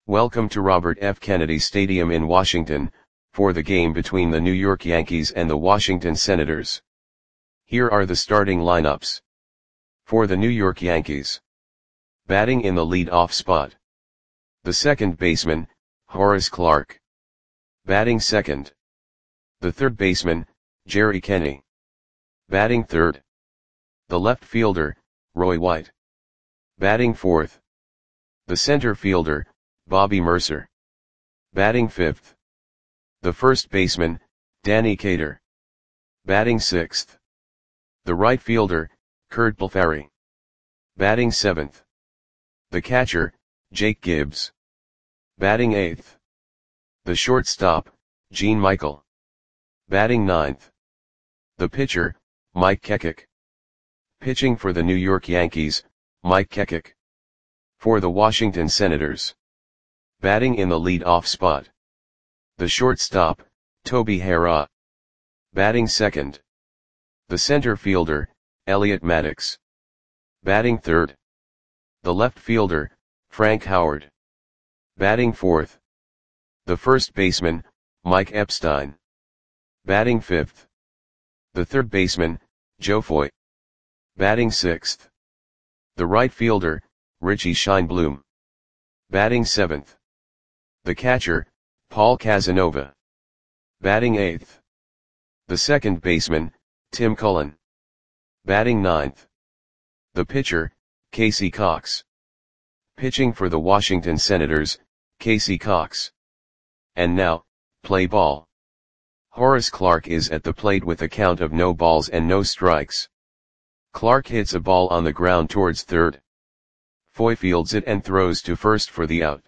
Welcome to Robert F. Kennedy Stadium in Washington, for the game between the New York Yankees and the Washington Senators. Here are the starting lineups. For the New York Yankees. Batting in the lead-off spot. The second baseman, Horace Clarke. Batting second. The third baseman, Jerry Kenney. Batting third. The left fielder, Roy White. Batting fourth. The center fielder, Bobby Murcer. Batting fifth. The first baseman, Danny Cater. Batting sixth. The right fielder, Curt Blefary. Batting seventh. The catcher, Jake Gibbs. Batting eighth. The shortstop, Gene Michael. Batting ninth. The pitcher, Mike Kekik. Pitching for the New York Yankees, Mike Kekik. For the Washington Senators. Batting in the lead-off spot. The shortstop, Toby Harrah. Batting second. The center fielder, Elliot Maddox. Batting third. The left fielder, Frank Howard. Batting fourth. The first baseman, Mike Epstein. Batting fifth. The third baseman, Joe Foy. Batting sixth. The right fielder, Richie Scheinblum. Batting seventh. The catcher, Paul Casanova. Batting eighth. The second baseman, Tim Cullen. Batting ninth. The pitcher, Casey Cox. Pitching for the Washington Senators, Casey Cox. And now, play ball. Horace Clarke is at the plate with a count of no balls and no strikes. Clarke hits a ball on the ground towards third. Foy fields it and throws to first for the out.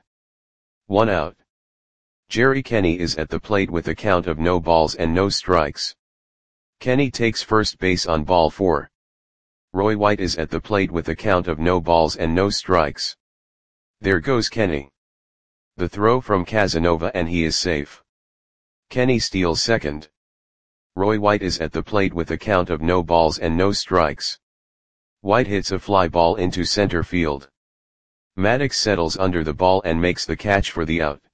1 out. Jerry Kenney is at the plate with a count of no balls and no strikes. Kenney takes first base on ball 4. Roy White is at the plate with a count of no balls and no strikes. There goes Kenney. The throw from Casanova and he is safe. Kenney steals second. Roy White is at the plate with a count of no balls and no strikes. White hits a fly ball into center field. Maddox settles under the ball and makes the catch for the out.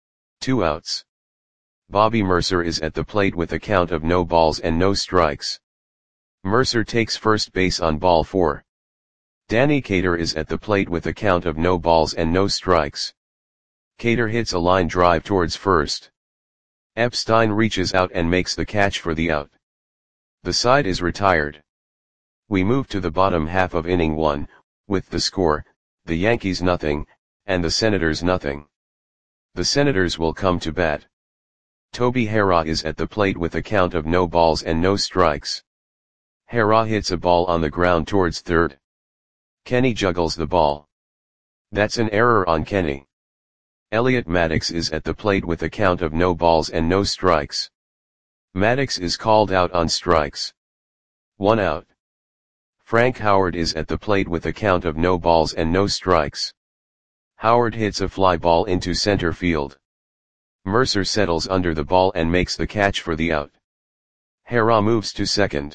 2 outs. Bobby Murcer is at the plate with a count of no balls and no strikes. Murcer takes first base on ball 4. Danny Cater is at the plate with a count of no balls and no strikes. Cater hits a line drive towards first. Epstein reaches out and makes the catch for the out. The side is retired. We move to the bottom half of inning 1, with the score, the Yankees nothing, and the Senators nothing. The Senators will come to bat. Toby Harrah is at the plate with a count of no balls and no strikes. Harrah hits a ball on the ground towards third. Kenney juggles the ball. That's an error on Kenney. Elliot Maddox is at the plate with a count of no balls and no strikes. Maddox is called out on strikes. 1 out. Frank Howard is at the plate with a count of no balls and no strikes. Howard hits a fly ball into center field. Murcer settles under the ball and makes the catch for the out. Harrah moves to second.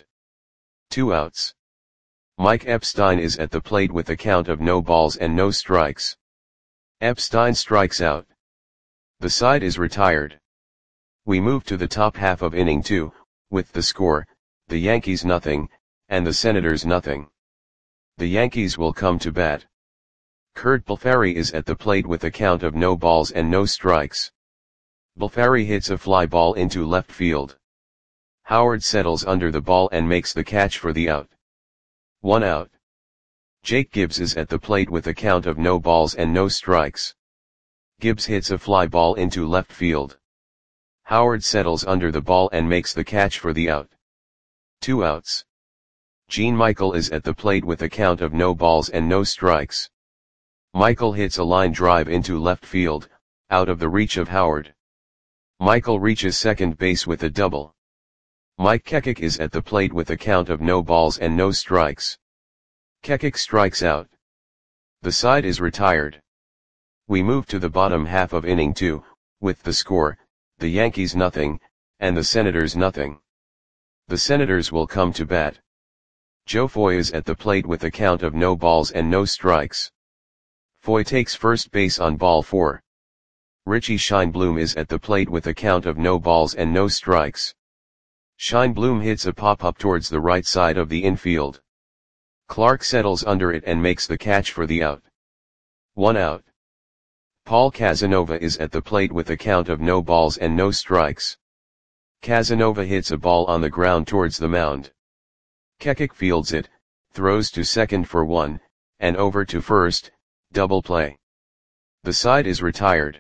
2 outs. Mike Epstein is at the plate with a count of no balls and no strikes. Epstein strikes out. The side is retired. We move to the top half of inning 2, with the score, the Yankees nothing, and the Senators nothing. The Yankees will come to bat. Curt Blefary is at the plate with a count of no balls and no strikes. Blefary hits a fly ball into left field. Howard settles under the ball and makes the catch for the out. 1 out. Jake Gibbs is at the plate with a count of no balls and no strikes. Gibbs hits a fly ball into left field. Howard settles under the ball and makes the catch for the out. 2 outs. Gene Michael is at the plate with a count of no balls and no strikes. Michael hits a line drive into left field, out of the reach of Howard. Michael reaches second base with a double. Mike Kekik is at the plate with a count of no balls and no strikes. Kekik strikes out. The side is retired. We move to the bottom half of inning 2, with the score, the Yankees nothing, and the Senators nothing. The Senators will come to bat. Joe Foy is at the plate with a count of no balls and no strikes. Foy takes first base on ball 4. Richie Scheinblum is at the plate with a count of no balls and no strikes. Scheinblum hits a pop-up towards the right side of the infield. Clark settles under it and makes the catch for the out. 1 out. Paul Casanova is at the plate with a count of no balls and no strikes. Casanova hits a ball on the ground towards the mound. Kekik fields it, throws to second for 1, and over to first, double play. The side is retired.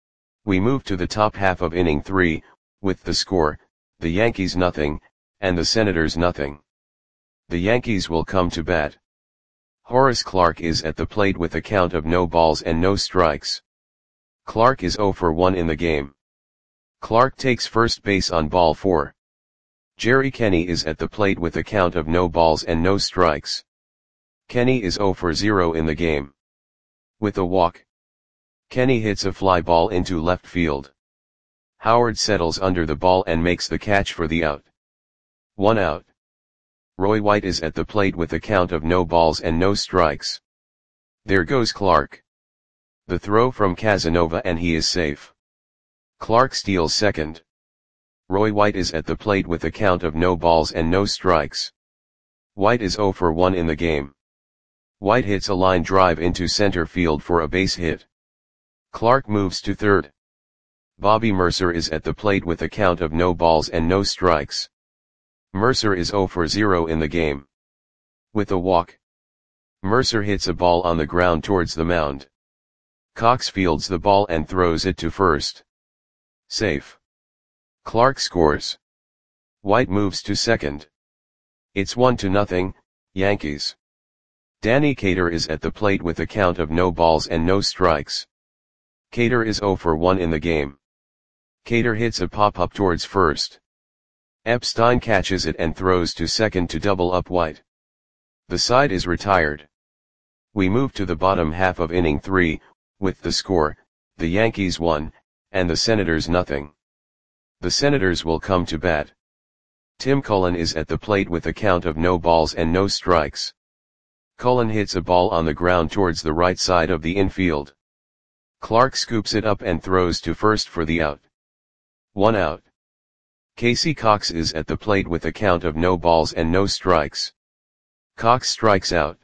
We move to the top half of inning 3, with the score, the Yankees nothing, and the Senators nothing. The Yankees will come to bat. Horace Clarke is at the plate with a count of no balls and no strikes. Clarke is 0 for 1 in the game. Clarke takes first base on ball 4. Jerry Kenney is at the plate with a count of no balls and no strikes. Kenney is 0 for 0 in the game. With a walk, Kenney hits a fly ball into left field. Howard settles under the ball and makes the catch for the out. 1 out. Roy White is at the plate with a count of no balls and no strikes. There goes Clarke. The throw from Casanova and he is safe. Clarke steals second. Roy White is at the plate with a count of no balls and no strikes. White is 0 for 1 in the game. White hits a line drive into center field for a base hit. Clarke moves to third. Bobby Mercer is at the plate with a count of no balls and no strikes. Mercer is 0 for 0 in the game. With a walk, Mercer hits a ball on the ground towards the mound. Cox fields the ball and throws it to first. Safe. Clarke scores. White moves to second. It's 1-0, Yankees. Danny Cater is at the plate with a count of no balls and no strikes. Cater is 0 for 1 in the game. Cater hits a pop-up towards first. Epstein catches it and throws to second to double up White. The side is retired. We move to the bottom half of inning 3, with the score, the Yankees 1, and the Senators nothing. The Senators will come to bat. Tim Cullen is at the plate with a count of no balls and no strikes. Cullen hits a ball on the ground towards the right side of the infield. Clarke scoops it up and throws to first for the out. 1 out. Casey Cox is at the plate with a count of no balls and no strikes. Cox strikes out.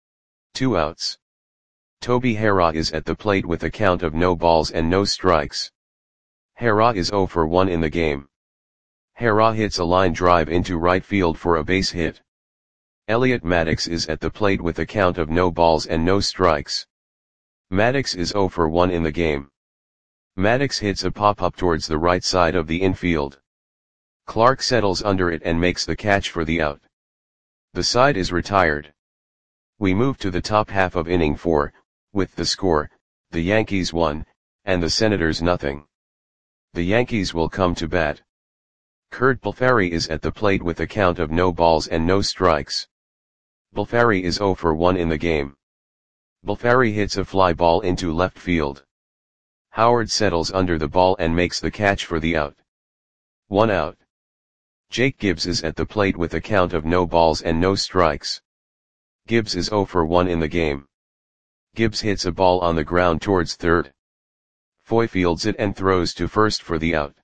2 outs. Toby Harrah is at the plate with a count of no balls and no strikes. Harrah is 0 for 1 in the game. Harrah hits a line drive into right field for a base hit. Elliot Maddox is at the plate with a count of no balls and no strikes. Maddox is 0 for 1 in the game. Maddox hits a pop-up towards the right side of the infield. Clarke settles under it and makes the catch for the out. The side is retired. We move to the top half of inning 4, with the score, the Yankees 1, and the Senators nothing. The Yankees will come to bat. Curt Balfari is at the plate with a count of no balls and no strikes. Balfari is 0 for 1 in the game. Balfari hits a fly ball into left field. Howard settles under the ball and makes the catch for the out. 1 out. Jake Gibbs is at the plate with a count of no balls and no strikes. Gibbs is 0 for 1 in the game. Gibbs hits a ball on the ground towards third. Foy fields it and throws to first for the out.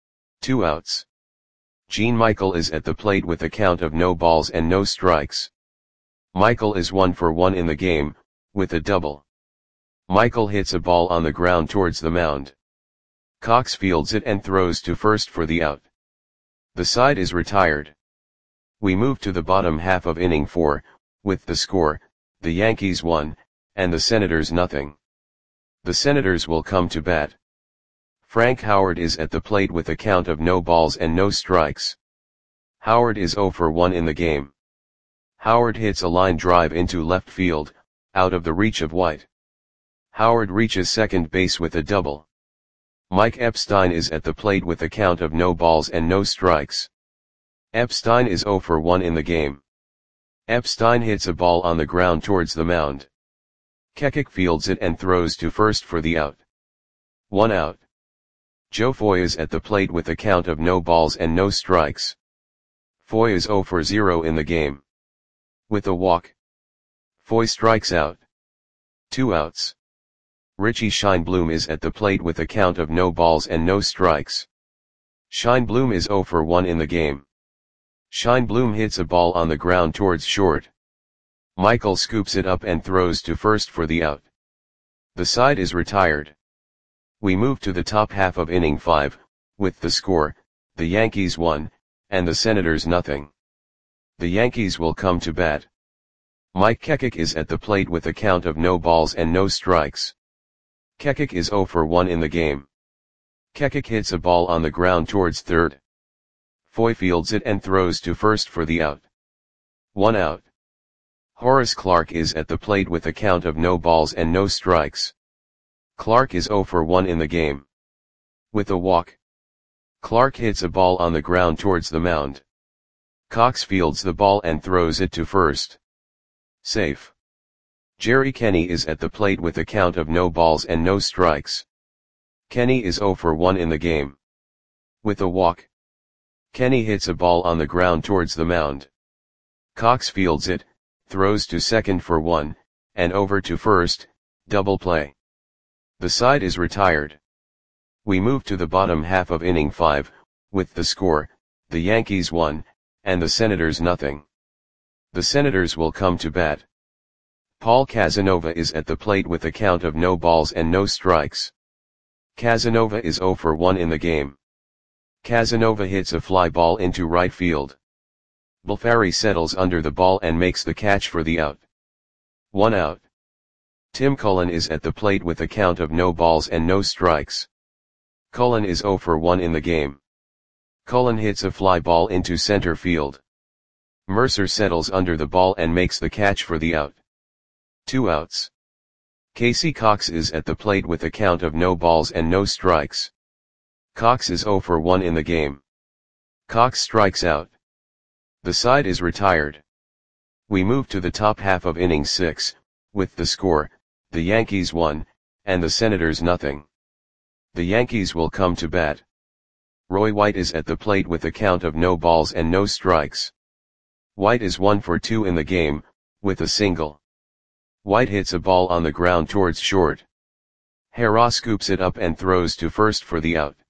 2 outs. Gene Michael is at the plate with a count of no balls and no strikes. Michael is 1 for 1 in the game, with a double. Michael hits a ball on the ground towards the mound. Cox fields it and throws to first for the out. The side is retired. We move to the bottom half of inning 4, with the score, the Yankees 1, and the Senators nothing. The Senators will come to bat. Frank Howard is at the plate with a count of no balls and no strikes. Howard is 0 for 1 in the game. Howard hits a line drive into left field, out of the reach of White. Howard reaches second base with a double. Mike Epstein is at the plate with a count of no balls and no strikes. Epstein is 0 for 1 in the game. Epstein hits a ball on the ground towards the mound. Kekik fields it and throws to first for the out. 1 out. Joe Foy is at the plate with a count of no balls and no strikes. Foy is 0 for 0 in the game. With a walk, Foy strikes out. 2 outs. Richie Scheinblum is at the plate with a count of no balls and no strikes. Scheinblum is 0 for 1 in the game. Scheinblum hits a ball on the ground towards short. Michael scoops it up and throws to first for the out. The side is retired. We move to the top half of inning 5, with the score, the Yankees 1, and the Senators nothing. The Yankees will come to bat. Mike Kekik is at the plate with a count of no balls and no strikes. Kekik is 0 for 1 in the game. Kekik hits a ball on the ground towards third. Foy fields it and throws to first for the out. 1 out. Horace Clarke is at the plate with a count of no balls and no strikes. Clarke is 0 for 1 in the game. With a walk. Clarke hits a ball on the ground towards the mound. Cox fields the ball and throws it to first. Safe. Jerry Kenny is at the plate with a count of no balls and no strikes. Kenny is 0 for 1 in the game. With a walk. Kenny hits a ball on the ground towards the mound. Cox fields it, throws to second for 1, and over to first, double play. The side is retired. We move to the bottom half of inning 5, with the score, the Yankees 1, and the Senators nothing. The Senators will come to bat. Paul Casanova is at the plate with a count of no balls and no strikes. Casanova is 0 for 1 in the game. Casanova hits a fly ball into right field. Bulfari settles under the ball and makes the catch for the out. 1 out. Tim Cullen is at the plate with a count of no balls and no strikes. Cullen is 0 for 1 in the game. Cullen hits a fly ball into center field. Mercer settles under the ball and makes the catch for the out. 2 outs. Casey Cox is at the plate with a count of no balls and no strikes. Cox is 0 for 1 in the game. Cox strikes out. The side is retired. We move to the top half of inning 6, with the score, the Yankees 1, and the Senators nothing. The Yankees will come to bat. Roy White is at the plate with a count of no balls and no strikes. White is 1 for 2 in the game, with a single. White hits a ball on the ground towards short. Hera scoops it up and throws to first for the out.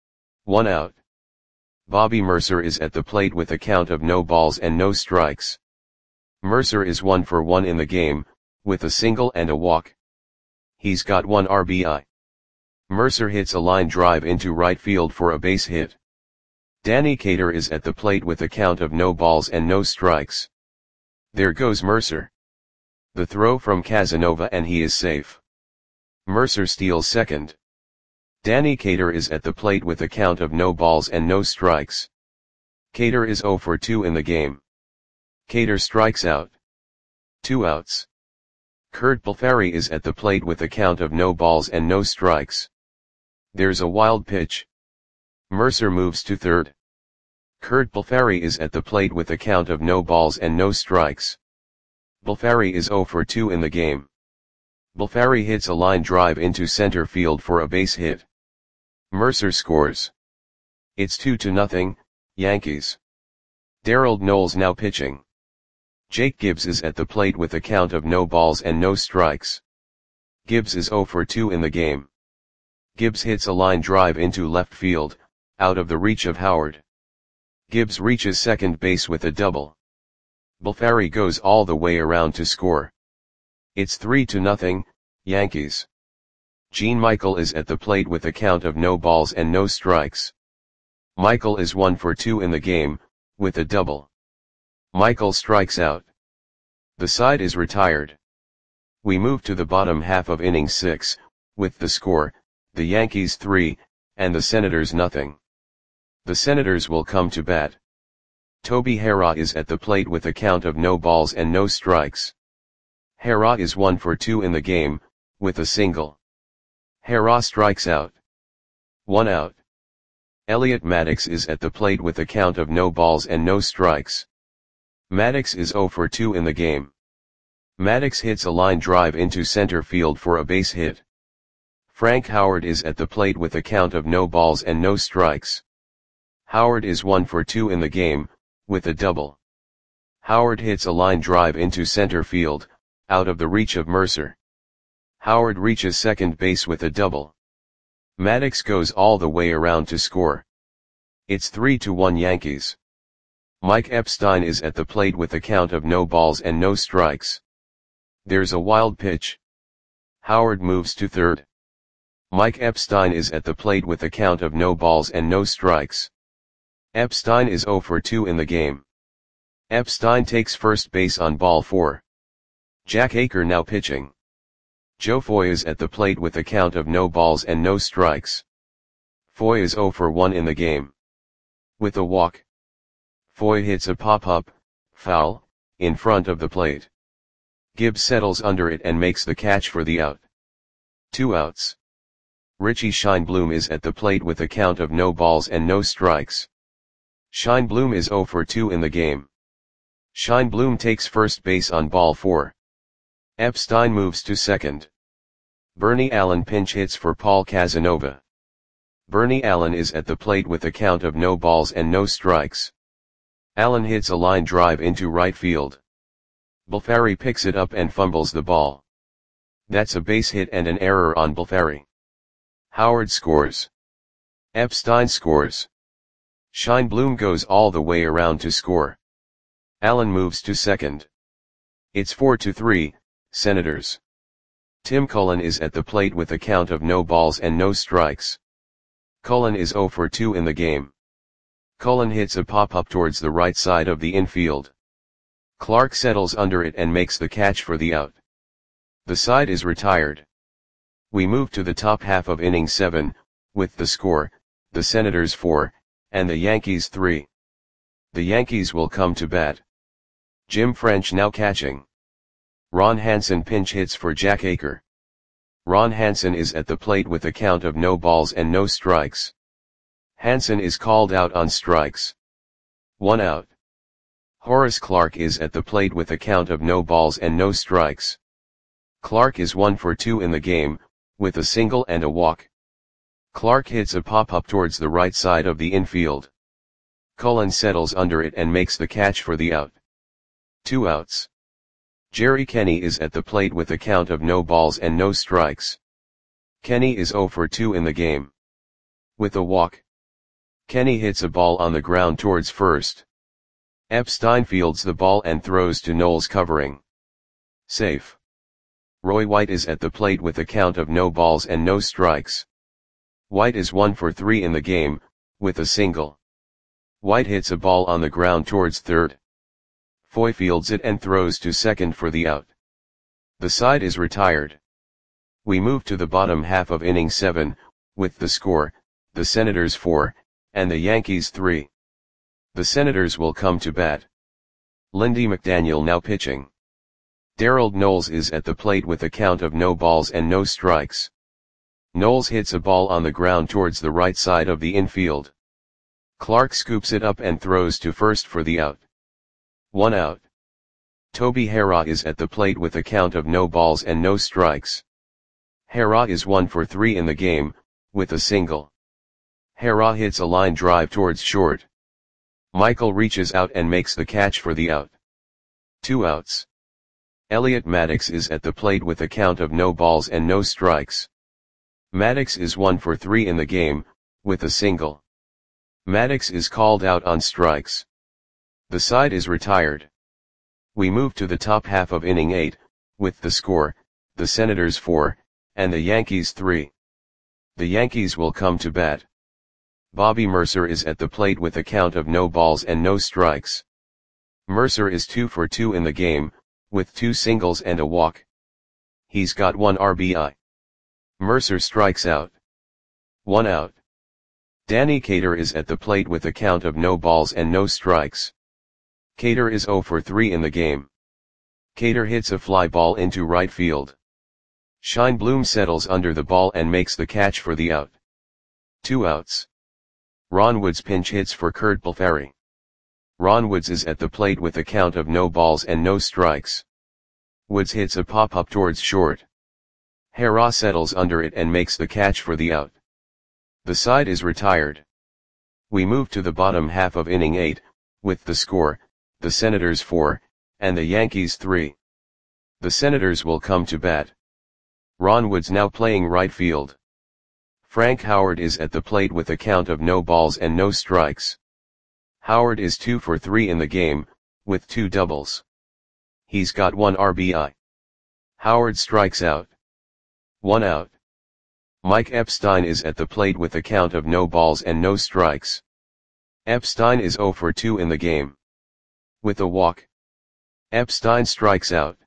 1 out. Bobby Mercer is at the plate with a count of no balls and no strikes. Mercer is 1 for 1 in the game, with a single and a walk. He's got 1 RBI. Mercer hits a line drive into right field for a base hit. Danny Cater is at the plate with a count of no balls and no strikes. There goes Mercer. The throw from Casanova and he is safe. Mercer steals second. Danny Cater is at the plate with a count of no balls and no strikes. Cater is 0 for 2 in the game. Cater strikes out. 2 outs. Kurt Bulfari is at the plate with a count of no balls and no strikes. There's a wild pitch. Mercer moves to third. Kurt Bulfari is at the plate with a count of no balls and no strikes. Bulfari is 0 for 2 in the game. Bulfari hits a line drive into center field for a base hit. Mercer scores. It's 2-0, Yankees. Darrell Knowles now pitching. Jake Gibbs is at the plate with a count of no balls and no strikes. Gibbs is 0 for 2 in the game. Gibbs hits a line drive into left field, out of the reach of Howard. Gibbs reaches second base with a double. Bulfari goes all the way around to score. It's 3-0, Yankees. Gene Michael is at the plate with a count of no balls and no strikes. Michael is 1 for 2 in the game, with a double. Michael strikes out. The side is retired. We move to the bottom half of inning 6, with the score, the Yankees 3, and the Senators nothing. The Senators will come to bat. Toby Hera is at the plate with a count of no balls and no strikes. Hera is 1 for 2 in the game, with a single. Hera strikes out. 1 out. Elliot Maddox is at the plate with a count of no balls and no strikes. Maddox is 0 for 2 in the game. Maddox hits a line drive into center field for a base hit. Frank Howard is at the plate with a count of no balls and no strikes. Howard is 1 for 2 in the game, with a double. Howard hits a line drive into center field, out of the reach of Mercer. Howard reaches second base with a double. Maddux goes all the way around to score. It's 3-1 Yankees. Mike Epstein is at the plate with a count of no balls and no strikes. There's a wild pitch. Howard moves to third. Mike Epstein is at the plate with a count of no balls and no strikes. Epstein is 0 for 2 in the game. Epstein takes first base on ball 4. Jack Aker now pitching. Joe Foy is at the plate with a count of no balls and no strikes. Foy is 0 for 1 in the game. With a walk, Foy hits a pop-up, foul, in front of the plate. Gibbs settles under it and makes the catch for the out. 2 outs. Richie Scheinblum is at the plate with a count of no balls and no strikes. Scheinblum is 0 for 2 in the game. Scheinblum takes first base on ball 4. Epstein moves to second. Bernie Allen pinch hits for Paul Casanova. Bernie Allen is at the plate with a count of no balls and no strikes. Allen hits a line drive into right field. Balfari picks it up and fumbles the ball. That's a base hit and an error on Balfari. Howard scores. Epstein scores. Scheinblum goes all the way around to score. Allen moves to second. It's 4-3, Senators. Tim Cullen is at the plate with a count of no balls and no strikes. Cullen is 0 for 2 in the game. Cullen hits a pop-up towards the right side of the infield. Clark settles under it and makes the catch for the out. The side is retired. We move to the top half of inning 7, with the score, the Senators 4, and the Yankees 3. The Yankees will come to bat. Jim French now catching. Ron Hansen pinch hits for Jack Aker. Ron Hansen is at the plate with a count of no balls and no strikes. Hansen is called out on strikes. 1 out. Horace Clarke is at the plate with a count of no balls and no strikes. Clarke is 1 for 2 in the game, with a single and a walk. Clarke hits a pop-up towards the right side of the infield. Cullen settles under it and makes the catch for the out. 2 outs. Jerry Kenny is at the plate with a count of no balls and no strikes. Kenny is 0 for 2 in the game. With a walk, Kenny hits a ball on the ground towards first. Epstein fields the ball and throws to Knowles covering. Safe. Roy White is at the plate with a count of no balls and no strikes. White is 1 for 3 in the game, with a single. White hits a ball on the ground towards third. Foy fields it and throws to second for the out. The side is retired. We move to the bottom half of inning 7, with the score, the Senators 4, and the Yankees 3. The Senators will come to bat. Lindy McDaniel now pitching. Darrell Knowles is at the plate with a count of no balls and no strikes. Knowles hits a ball on the ground towards the right side of the infield. Clark scoops it up and throws to first for the out. 1 out. Toby Harrah is at the plate with a count of no balls and no strikes. Harrah is 1 for 3 in the game, with a single. Harrah hits a line drive towards short. Michael reaches out and makes the catch for the out. 2 outs. Elliot Maddux is at the plate with a count of no balls and no strikes. Maddux is 1 for 3 in the game, with a single. Maddux is called out on strikes. The side is retired. We move to the top half of inning 8, with the score, the Senators 4, and the Yankees 3. The Yankees will come to bat. Bobby Mercer is at the plate with a count of no balls and no strikes. Mercer is 2 for 2 in the game, with 2 singles and a walk. He's got 1 RBI. Mercer strikes out. 1 out. Danny Cater is at the plate with a count of no balls and no strikes. Cater is 0 for 3 in the game. Cater hits a fly ball into right field. Scheinblum settles under the ball and makes the catch for the out. 2 outs. Ron Woods pinch hits for Kurt Balfari. Ron Woods is at the plate with a count of no balls and no strikes. Woods hits a pop-up towards short. Harrah settles under it and makes the catch for the out. The side is retired. We move to the bottom half of inning 8, with the score, the Senators 4, and the Yankees 3. The Senators will come to bat. Ron Wood's now playing right field. Frank Howard is at the plate with a count of no balls and no strikes. Howard is 2 for 3 in the game, with 2 doubles. He's got 1 RBI. Howard strikes out. 1 out. Mike Epstein is at the plate with a count of no balls and no strikes. Epstein is 0 for 2 in the game. With a walk. Epstein strikes out.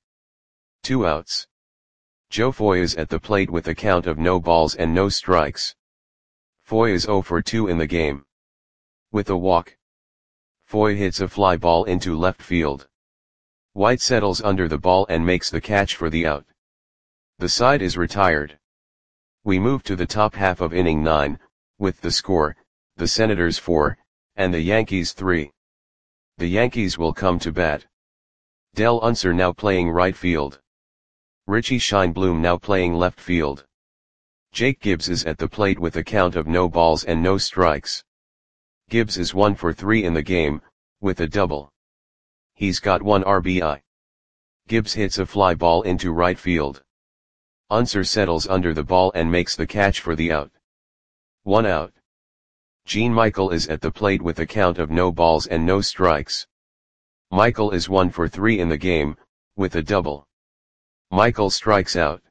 2 outs. Joe Foy is at the plate with a count of no balls and no strikes. Foy is 0 for 2 in the game. With a walk. Foy hits a fly ball into left field. White settles under the ball and makes the catch for the out. The side is retired. We move to the top half of inning 9, with the score, the Senators 4, and the Yankees 3. The Yankees will come to bat. Del Unser now playing right field. Richie Scheinblum now playing left field. Jake Gibbs is at the plate with a count of no balls and no strikes. Gibbs is 1 for 3 in the game, with a double. He's got 1 RBI. Gibbs hits a fly ball into right field. Unser settles under the ball and makes the catch for the out. 1 out. Gene Michael is at the plate with a count of no balls and no strikes. Michael is 1 for 3 in the game, with a double. Michael strikes out.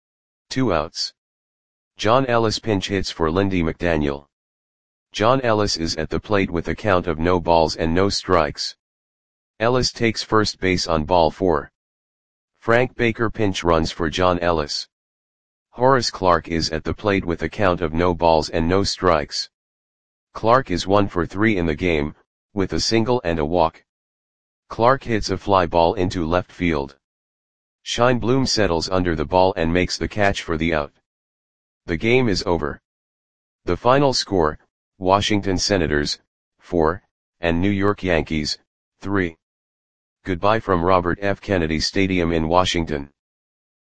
2 outs. John Ellis pinch hits for Lindy McDaniel. John Ellis is at the plate with a count of no balls and no strikes. Ellis takes first base on ball 4. Frank Baker pinch runs for John Ellis. Horace Clarke is at the plate with a count of no balls and no strikes. Clarke is 1 for 3 in the game, with a single and a walk. Clarke hits a fly ball into left field. Scheinblum settles under the ball and makes the catch for the out. The game is over. The final score, Washington Senators, 4, and New York Yankees, 3. Goodbye from Robert F. Kennedy Stadium in Washington.